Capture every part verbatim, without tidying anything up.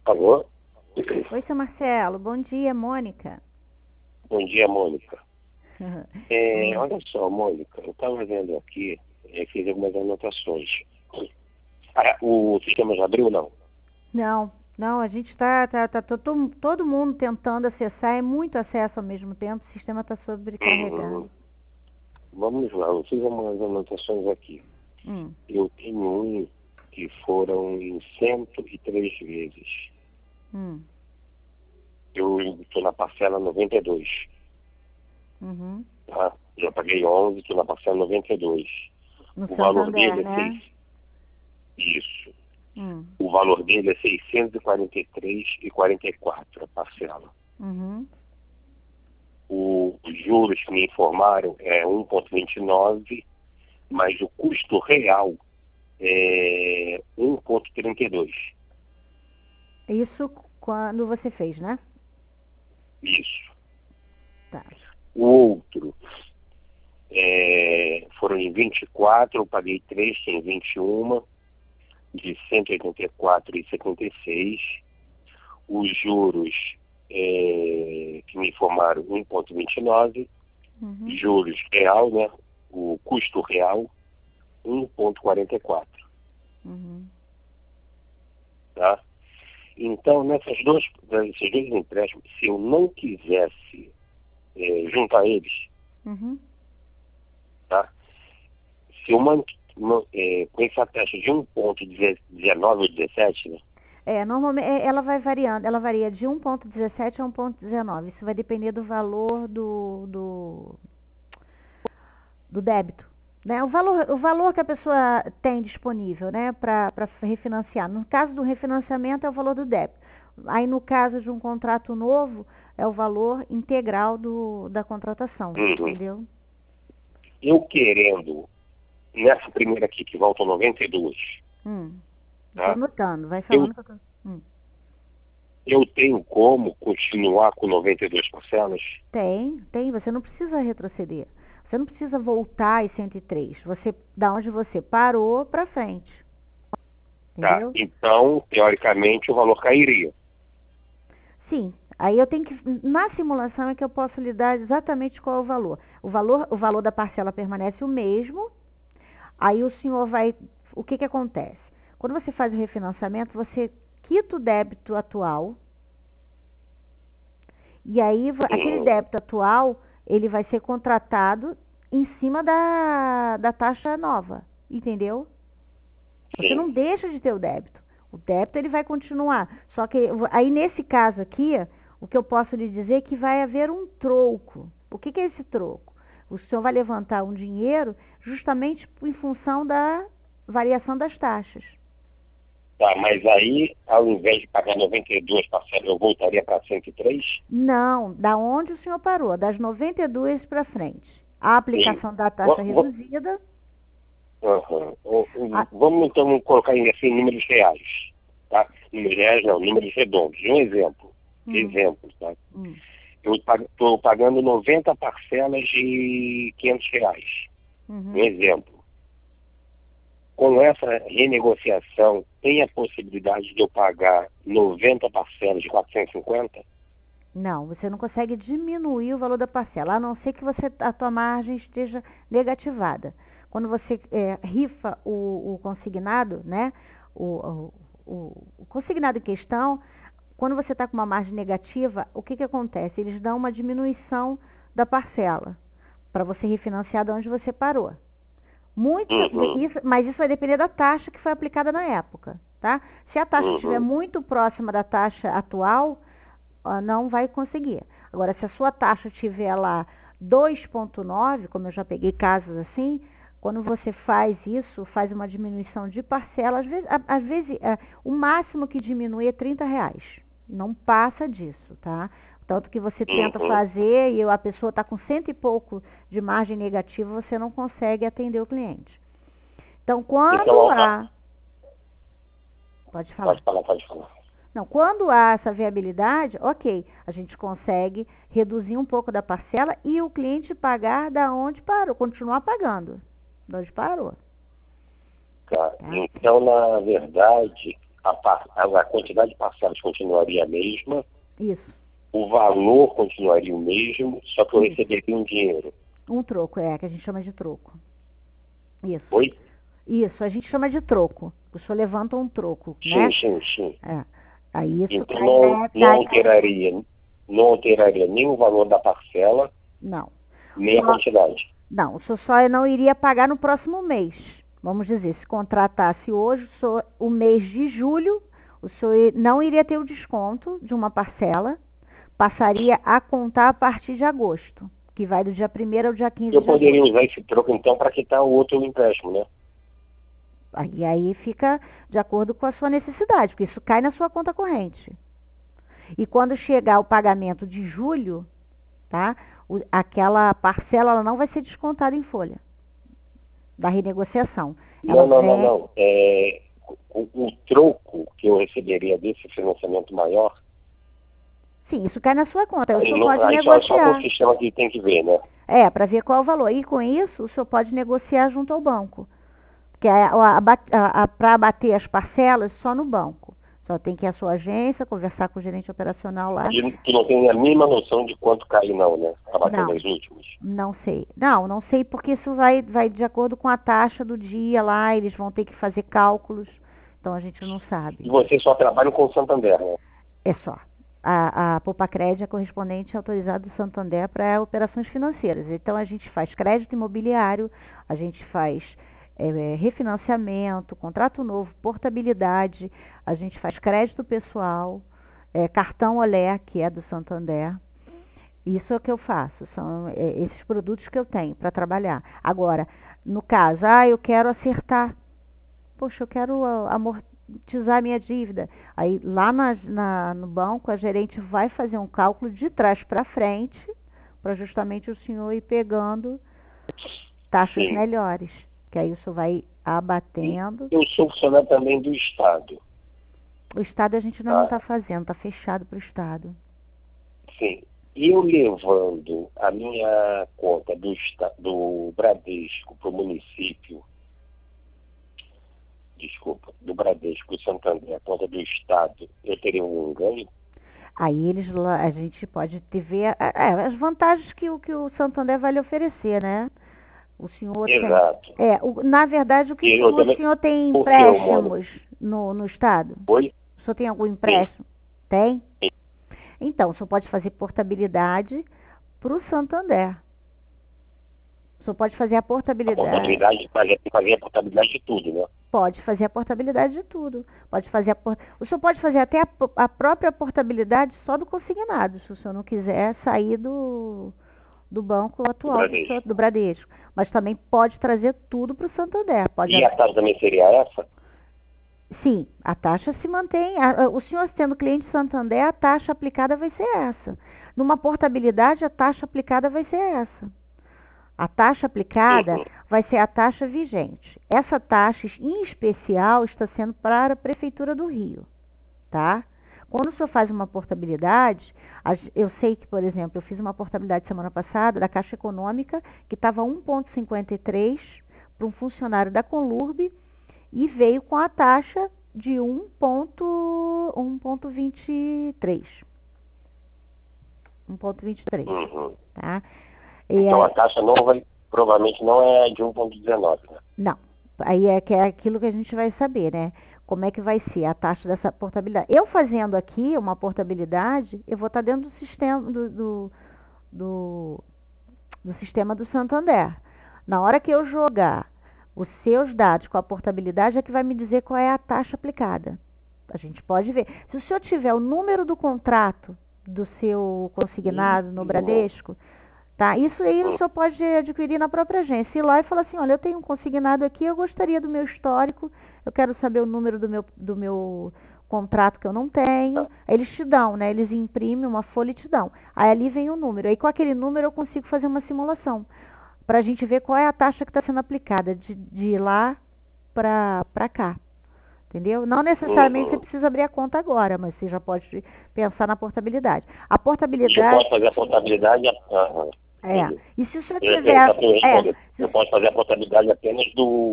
Alô? Oi, seu Marcelo. Bom dia, Mônica. Bom dia, Mônica. É, Oi. olha só, Mônica, eu estava vendo aqui, é, fiz algumas anotações. Ah, o sistema já abriu, não? Não, não, a gente está, tá, tá, tá todo, todo mundo tentando acessar, é muito acesso ao mesmo tempo, o sistema está Uhum. sobrecarregado. Vamos lá, eu fiz algumas anotações aqui. Hum, Eu tenho um que foram em cento e três vezes. hum, Eu estou na parcela noventa e dois, uhum. tá? Já paguei onze, estou na parcela noventa e dois. No O valor Santander, dele é né? seis. Isso. Hum, O valor dele é seiscentos e quarenta e três e quarenta e quatro a parcela. uhum. O- os juros que me informaram é um vírgula vinte e nove, mas o custo real é um vírgula trinta e dois. Isso quando você fez, né? Isso. Tá. O outro é, foram em vinte e quatro, eu paguei três, tem vinte e um, de cento e oitenta e quatro e setenta e seis. Os juros é, que me informaram um vírgula vinte e nove, Uhum. juros real, né? O custo real um vírgula quarenta e quatro, Uhum. tá? Então, nessas duas, nesses dois empréstimos, se eu não quisesse é, juntar eles, Uhum. tá? Se eu man, man- é, com essa taxa de um vírgula dezenove ou dezessete, né? É, normalmente é, ela vai variando, ela varia de um ponto dezessete a um ponto dezenove. Isso vai depender do valor do, do, do débito. Né? O valor, o valor que a pessoa tem disponível, né, para refinanciar. No caso do refinanciamento é o valor do débito. Aí no caso de um contrato novo é o valor integral do, da contratação, Uhum. entendeu? Eu querendo, nessa primeira aqui que volta noventa e dois, Hum. Tô tá? anotando, vai Eu, falando que eu tô... Hum. eu tenho como continuar com noventa e duas parcelas? Tem, tem, você não precisa retroceder. Você não precisa voltar às cento e três. Você, da onde você parou para frente, Tá, entendeu? então, teoricamente, o valor cairia. Sim. Aí eu tenho que, na simulação é que eu posso lhe dar exatamente qual é o valor. O valor, o valor da parcela permanece o mesmo. Aí o senhor vai, o que que acontece? Quando você faz o refinanciamento, você quita o débito atual e aí va- aquele Uhum. débito atual, ele vai ser contratado em cima da, da taxa nova, entendeu? Você Sim. não deixa de ter o débito. O débito ele vai continuar. Só que aí nesse caso aqui, o que eu posso lhe dizer é que vai haver um troco. O que, que é esse troco? O senhor vai levantar um dinheiro justamente em função da variação das taxas. Tá, mas aí, ao invés de pagar noventa e duas parcelas, eu voltaria para cento e três? Não, da onde o senhor parou? Das noventa e duas para frente. A Sim. aplicação da taxa Va- va- reduzida. Aham. O- o- A, Vamos então colocar em assim, números reais. Tá? Números reais não, números redondos. Um exemplo. hum, Exemplo, tá? hum, Eu estou pagando noventa parcelas de quinhentos reais. Um uhum. exemplo. Com essa renegociação, tem a possibilidade de eu pagar noventa parcelas de quatrocentos e cinquenta? Não, você não consegue diminuir o valor da parcela, a não ser que você, a tua margem esteja negativada. Quando você é, rifa o, o consignado, né? O, o, o consignado em questão, quando você está com uma margem negativa, o que, que acontece? Eles dão uma diminuição da parcela para você refinanciar de onde você parou. Muito, Uhum, isso, mas isso vai depender da taxa que foi aplicada na época, tá? Se a taxa estiver uhum. muito próxima da taxa atual, ah, não vai conseguir. Agora, se a sua taxa estiver lá dois vírgula nove, como eu já peguei casos assim, quando você faz isso, faz uma diminuição de parcela, às vezes, a- às vezes é, o máximo que diminui é trinta reais. Não passa disso, tá? Tanto que você tenta Uhum. fazer e a pessoa está com cento e pouco de margem negativa, você não consegue atender o cliente. Então, quando Então, a- a- há. Pode pode falar. falar, pode falar. Não, quando há essa viabilidade, ok, a gente consegue reduzir um pouco da parcela e o cliente pagar da onde parou, continuar pagando, da onde parou, Tá. tá? Então, na verdade, a, par- a quantidade de parcelas continuaria a mesma, Isso. o valor continuaria o mesmo, só que eu Isso. receberia um dinheiro. Um troco, é, que a gente chama de troco. Isso. Oi? Isso, a gente chama de troco. O senhor levanta um troco, Sim, né? sim, sim. É. Aí isso Então cai, não, né, não cai- alteraria, não alteraria nem o valor da parcela, Não. nem a Só- quantidade. Não, o senhor só não iria pagar no próximo mês. Vamos dizer, se contratasse hoje, o, senhor- o mês de julho, o senhor não iria ter o desconto de uma parcela, passaria a contar a partir de agosto, que vai do dia primeiro ao dia quinze Eu de agosto. poderia usar esse troco, então, para quitar o outro empréstimo, né? E aí fica de acordo com a sua necessidade, porque isso cai na sua conta corrente. E quando chegar o pagamento de julho, tá? O- aquela parcela ela não vai ser descontada em folha da renegociação. Ela Não, não, não, vem, não. É, o, o troco que eu receberia desse financiamento maior, sim, isso cai na sua conta. O aí, senhor não, pode aí só, só com o negociar. sistema que tem que ver, né? É, para ver qual é o valor. E com isso, o senhor pode negociar junto ao banco. Porque para abater as parcelas, só no banco. Só tem que ir à sua agência, conversar com o gerente operacional lá. E tu não tem a mínima noção de quanto cai, não, né? Abatendo Não. as últimas. Não sei. Não, não sei porque isso vai, vai de acordo com a taxa do dia lá, eles vão ter que fazer cálculos. Então a gente não E sabe. vocês só trabalham com o Santander, né? É só. A, a Popacred é correspondente autorizado do Santander para operações financeiras. Então a gente faz crédito imobiliário, a gente faz é, refinanciamento, contrato novo, portabilidade, a gente faz crédito pessoal, é, cartão Olé, que é do Santander. Isso é o que eu faço, são é, esses produtos que eu tenho para trabalhar. Agora, no caso, ah, eu quero acertar. Poxa, eu quero ah, amortizar minha dívida. Aí lá na, na- no banco, a gerente vai fazer um cálculo de trás para frente, para justamente o senhor ir pegando taxas Sim. melhores. Que aí isso vai abatendo. Eu sou funcionário também do Estado. O Estado a gente ainda não Tá. está fazendo, está fechado para o Estado. Sim. Eu levando a minha conta do, esta- do Bradesco para o município, desculpa, do Bradesco e Santander, a conta do Estado, eu teria um ganho? Aí eles lá, a gente pode ter ver é, é, as vantagens que, o- que o Santander vai lhe oferecer, né? O senhor Exato. tem. É, o- na verdade, o que E o eu senhor, o também, senhor tem porque eu moro. empréstimos no, no Estado? Oi? O senhor tem algum Sim. empréstimo? Tem? Sim. Então, o senhor pode fazer portabilidade para o Santander. O senhor pode fazer a A portabilidade. portabilidade, fazer, fazer a portabilidade de tudo, né? Pode fazer a portabilidade de tudo. Pode fazer a por... O senhor pode fazer até a, po- a própria portabilidade só do consignado, se o senhor não quiser sair do, do banco atual do, Bradesco. senhor- do Bradesco. Mas também pode trazer tudo para o Santander. Pode... E a taxa também seria essa? Sim, a taxa se mantém. a- a- O senhor sendo cliente Santander, a taxa aplicada vai ser essa. Numa portabilidade, a taxa aplicada vai ser essa. A taxa aplicada Uhum. vai ser a taxa vigente. Essa taxa, em especial, está sendo para a Prefeitura do Rio, tá? Quando o senhor faz uma portabilidade, as- eu sei que, por exemplo, eu fiz uma portabilidade semana passada da Caixa Econômica, que estava um vírgula cinquenta e três para um funcionário da Conlurb e veio com a taxa de um vírgula vinte e três. um vírgula vinte e três, Uhum. tá? E Então aí- a taxa não vai, provavelmente não é de um vírgula dezenove, né? Não. Aí é que é aquilo que a gente vai saber, né? Como é que vai ser a taxa dessa portabilidade. Eu fazendo aqui uma portabilidade, eu vou estar dentro do sistema do, do, do, do sistema do Santander. Na hora que eu jogar os seus dados com a portabilidade, é que vai me dizer qual é a taxa aplicada. A gente pode ver. Se o senhor tiver o número do contrato do seu consignado no Bradesco, tá? Isso aí o senhor pode adquirir na própria agência. Ir lá e falar assim, olha, eu tenho um consignado aqui, eu gostaria do meu histórico, eu quero saber o número do meu, do meu contrato que eu não tenho. Aí eles te dão, né? Eles imprimem uma folha e te dão. Aí ali vem o número. Aí com aquele número eu consigo fazer uma simulação. Para a gente ver qual é a taxa que está sendo aplicada de, de lá para cá. Entendeu? Não necessariamente você Uhum. precisa abrir a conta agora, mas você já pode pensar na portabilidade. A Você portabilidade... pode fazer a portabilidade. Aham. É. Entendi. E se o senhor Eu ia tiver... perguntar para eu É, responder. Eu posso fazer a portabilidade apenas do,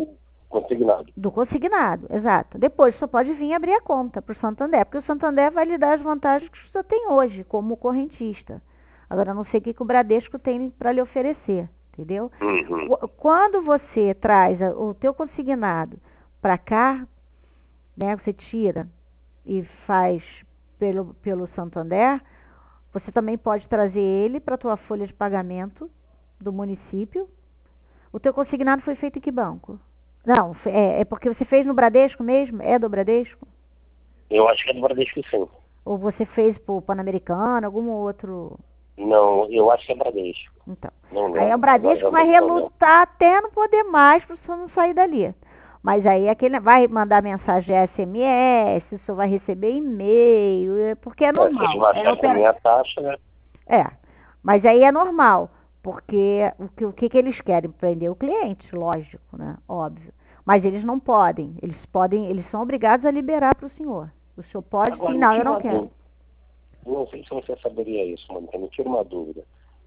consignado. Do consignado, exato. Depois só pode vir abrir a conta para o Santander, porque o Santander vai lhe dar as vantagens que você tem hoje, como correntista. Agora, eu não sei o que, que o Bradesco tem para lhe oferecer, entendeu? Uhum. Quando você traz o teu consignado para cá, né, você tira e faz pelo, pelo Santander, você também pode trazer ele para a tua folha de pagamento do município. O teu consignado foi feito em que banco? Não, é, é porque você fez no Bradesco mesmo? É do Bradesco? Eu acho que é do Bradesco, sim. Ou você fez por Pan-Americano, algum outro... Não, eu acho que é Bradesco. Então, Não aí o lembro. Bradesco Agora vai já não tô relutar até não poder mais para você não sair dali. Mas aí aquele vai mandar mensagem S M S, você vai receber e-mail, é- porque é lembrando. É, se eles normal. É, baixassem a opera... minha taxa, né? é, mas aí é normal, porque o que, o que que eles querem? Prender o cliente, lógico, né? Óbvio. Mas eles não podem, eles podem, eles são obrigados a liberar para o senhor. O senhor pode Agora, sim, me não, eu tira não uma quero. dúvida. Eu não sei se você saberia isso, Mônica. Me tira uma dúvida.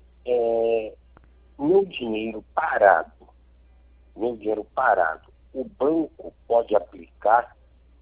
É, meu dinheiro parado, meu dinheiro parado, o banco pode aplicar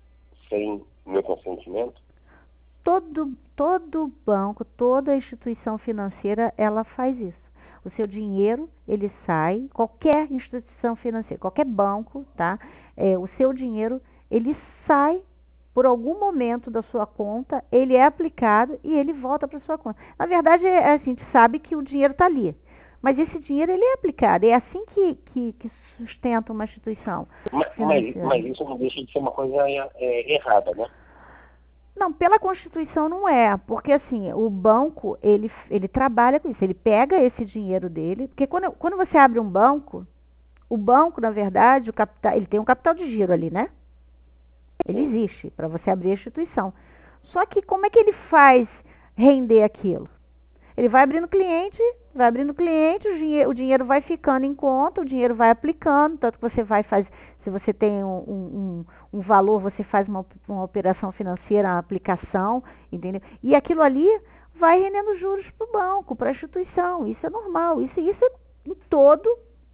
sem meu consentimento? Todo, todo banco, toda instituição financeira, ela faz isso. O seu dinheiro, ele sai, qualquer instituição financeira, qualquer banco, tá? É, o seu dinheiro, ele sai por algum momento da sua conta, ele é aplicado e ele volta para sua conta. Na verdade, é, a gente sabe que o dinheiro está ali, mas esse dinheiro, ele é aplicado. É assim que, que, que sustenta uma instituição Mas, mas, financeira. mas isso não deixa de ser uma coisa é, errada, né? Não, pela Constituição não é, porque assim, o banco, ele, ele trabalha com isso, ele pega esse dinheiro dele, porque quando, quando você abre um banco, o banco, na verdade, o capital, ele tem um capital de giro ali, né? Ele existe para você abrir a instituição. Só que como é que ele faz render aquilo? Ele vai abrindo cliente, vai abrindo cliente, o dinheiro, o dinheiro vai ficando em conta, o dinheiro vai aplicando, tanto que você vai fazer, se você tem um, um, um valor, você faz uma, uma operação financeira, uma aplicação, entendeu? E aquilo ali vai rendendo juros para o banco, para a instituição. Isso é normal, isso, isso é em todo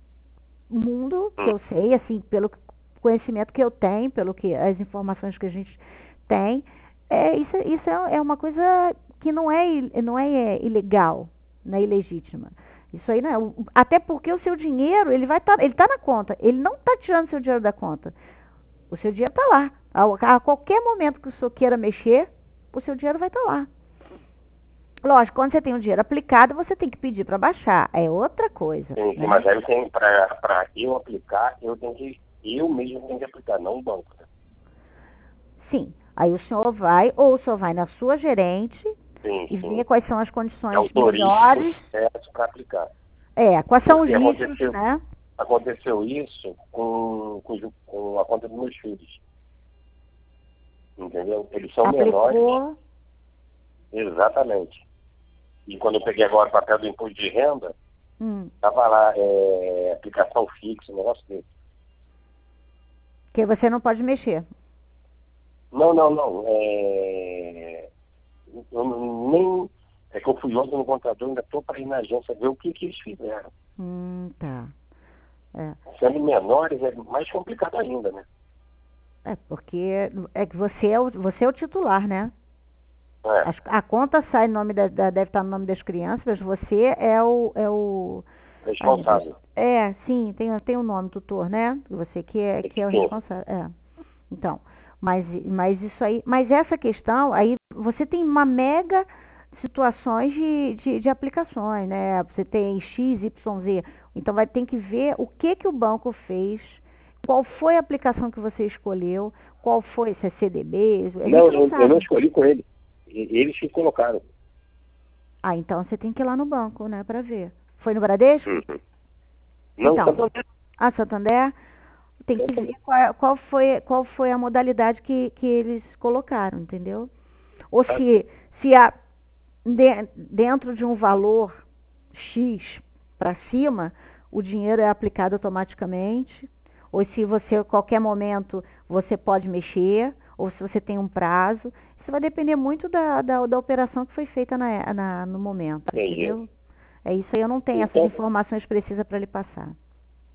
mundo que eu sei, assim, pelo conhecimento que eu tenho, pelo que as informações que a gente tem, é, isso, isso é, é uma coisa que não é, não é ilegal, não é ilegítima. Isso aí não é. Até porque o seu dinheiro, ele vai tá, ele está na conta. Ele não está tirando seu dinheiro da conta. O seu dinheiro está lá. A, a qualquer momento que o senhor queira mexer, o seu dinheiro vai estar tá lá. Lógico, quando você tem o dinheiro aplicado, você tem que pedir para baixar. É outra coisa. Sim, né? Mas aí eu tenho, para eu aplicar, eu tenho que, eu mesmo tenho que aplicar, não o banco. Né? Sim. Aí o senhor vai, ou o senhor vai na sua gerente sim, e sim. vê quais são as condições Autoriza melhores. para aplicar. É, quais são Porque os riscos, aconteceu, né? aconteceu isso com, com, com a conta dos meus filhos. Entendeu? Eles são Aplicou. menores. Exatamente. E quando eu peguei agora o papel do imposto de renda, Hum. tava lá, é, aplicação fixa, um negócio desse. Que você não pode mexer. Não, não, não. É... Eu não- nem. É que eu fui ontem no contador, ainda estou para ir na agência ver o que, que eles fizeram. Hum, tá. É. Sendo menores é mais complicado ainda, né? É, porque é que você é o, você é o titular, né? É, As- a conta sai no nome da, da- deve estar no nome das crianças, mas você é o. É o ai, meu Deus. responsável. É, sim, tem, tem um nome, tutor, né? Você que é, que é o Sim. responsável. É. Então, mas, mas isso aí. Mas essa questão, aí você tem uma mega situações de, de, de aplicações, né? Você tem X, Y, Z. Então vai ter que ver o que, que o banco fez, qual foi a aplicação que você escolheu, qual foi, se é C D B. A gente Não, não eu, sabe. eu não escolhi com ele. E- Eles que colocaram. Ah, então você tem que ir lá no banco, né, para ver. Foi no Bradesco? Uhum. Não, Então, Santander. ah, Santander, tem que ver qual, qual foi, qual foi a modalidade que, que eles colocaram, entendeu? Ou Tá. se, se a, de- dentro de um valor X para cima, o dinheiro é aplicado automaticamente, ou se você, a qualquer momento, você pode mexer, ou se você tem um prazo. Isso vai depender muito da, da, da operação que foi feita na, na, no momento, Entendi. entendeu? É isso aí, eu não tenho Então- essas informações precisas para lhe passar.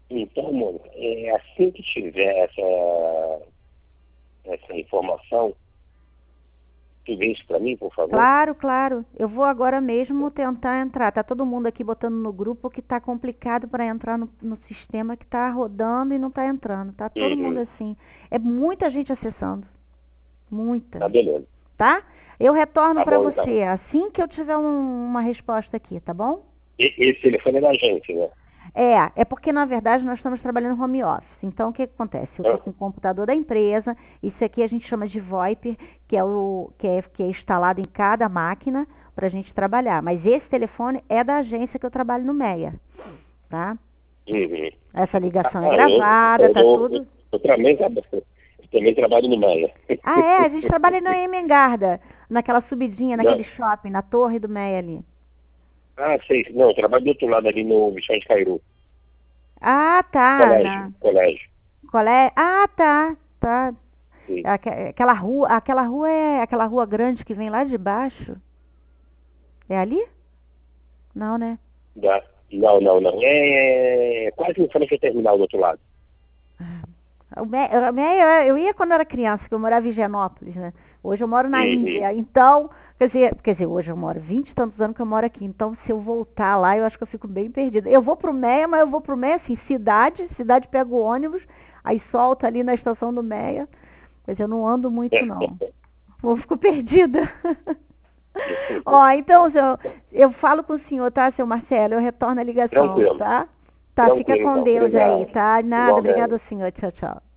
Então, Mônica, é, assim que tiver essa, essa informação, tu vê isso para mim, por favor? Claro, claro. Eu vou agora mesmo tentar entrar. Tá todo mundo aqui botando no grupo que tá complicado para entrar no, no sistema que tá rodando e não tá entrando. Tá todo mundo Uhum. assim. É muita gente acessando. Muita. Tá, beleza. Tá? Eu retorno Tá para bom, então. você assim que eu tiver um- uma resposta aqui, tá bom? E- Esse telefone é da gente, né? É, é porque na verdade nós estamos trabalhando home office. Então o que que acontece? Eu estou Ah, com o computador da empresa, isso aqui a gente chama de VoIP, que é o que é, que é instalado em cada máquina para a gente trabalhar. Mas esse telefone é da agência que eu trabalho no Meia, tá? uhum. Essa ligação é Ah, eu, gravada, eu, tá eu, eu, tudo. eu também, traba- eu também trabalho no Meia. Ah, é, a gente trabalha na Emengarda, naquela subidinha, naquele Não. shopping, na torre do Meia ali. Ah, sei. Não, eu trabalho do outro lado ali no Vicente Cairu. Ah, tá, Colégio, na colégio. colé. Ah, tá, tá. Sim. Aque- Aquela rua, aquela rua é aquela rua grande que vem lá de baixo. É ali? Não, né? Da- Não, não, não. É quase em frente ao terminal do outro lado. O Me- o Meia, eu ia quando era criança, que eu morava em Higienópolis, né? Hoje eu moro na Uhum. Índia. Então, quer dizer, quer dizer, hoje eu moro vinte e tantos anos que eu moro aqui. Então, se eu voltar lá, eu acho que eu fico bem perdida. Eu vou pro Meia, mas eu vou pro Meia, assim, cidade, cidade pego o ônibus, aí solta ali na estação do Meia. Quer dizer, eu não ando muito, não. Eu fico perdida. Ó, então, seu, eu falo com o senhor, tá, seu Marcelo? Eu retorno a ligação, Tranquilo. tá? Tá, fica Tranquilo, com então. Deus aí, Obrigado. tá? Nada, Igualmente. obrigado, senhor. Tchau, tchau.